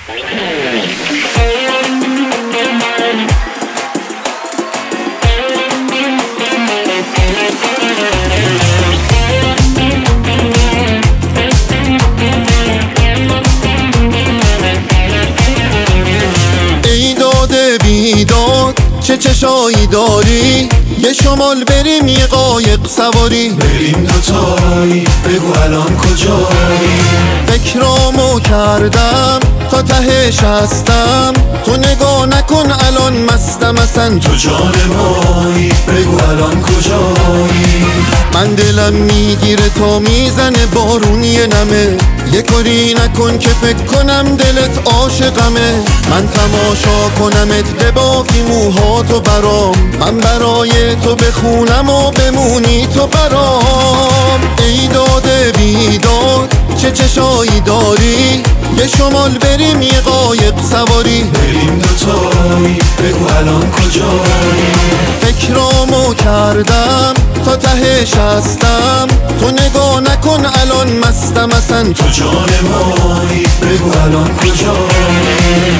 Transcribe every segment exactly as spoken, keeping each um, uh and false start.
ای داده بیداد چه چشایی داری، یه شمال بریم یه قایق سواری، بریم دوتایی بگو الان کجایی. فکرامو کردم تا تهش هستم، تو نگاه نکن الان مستم اصلا، تو جان مایی بگو الان کجایی. من دلم میگیره تا میزنه بارون یه نمه، یه کاری نکن که فکر کنم دلت عاشقمه. من تماشا کنمت ببافی موهاتو برام، من برای تو بخونم و بمونی تو برام. ای داده بیداد چه چشایی داری، یه شمال بریم یه قایق سواری، بریم دوتایی بگو الان کجایی. فکرامو کردم تا تهش هستم، تو نگاه نکن الان مستم اصلا، تو جان مایی بگو الان کجایی.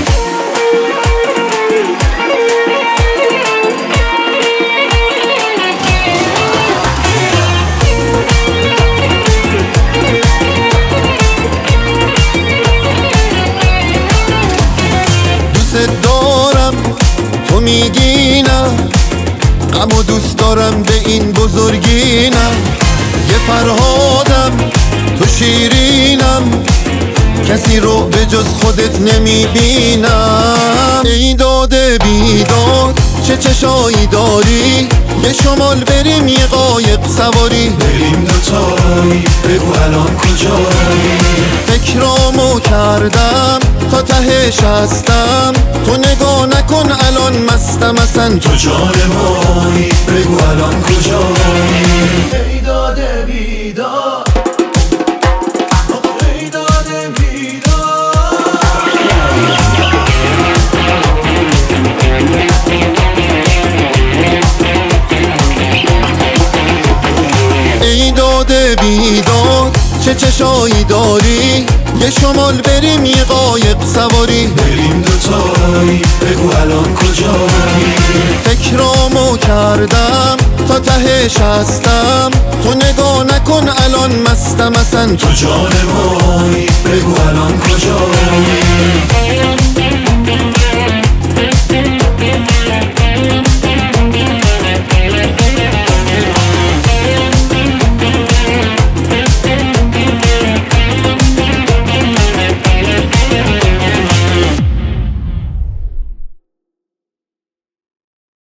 دارم تو میگی نه، غم و دوست دارم به این بزرگی نه، یه فرهادم تو شیرینم، کسی رو به جز خودت نمیبینم. ای داده بیداد چه چشایی داری، یه شمال بریم یه قایق سواری، بریم دوتایی بگو الان کجایی. فکرامو کردم تا تهش هستم، تو نگاه نکن الان مستم اصلا، تو جان مایی بگو الان کجایی. ای داده بیداد، ای داده بیداد. ای داده بیداد چه چشایی داری، یه شمال بریم یه قایق سواری، بریم دوتایی بگو الان کجایی. فکرامو کردم تا تهش هستم، تو نگاه نکن الان مستم اصلا، تو جان مایی بگو الان کجایی.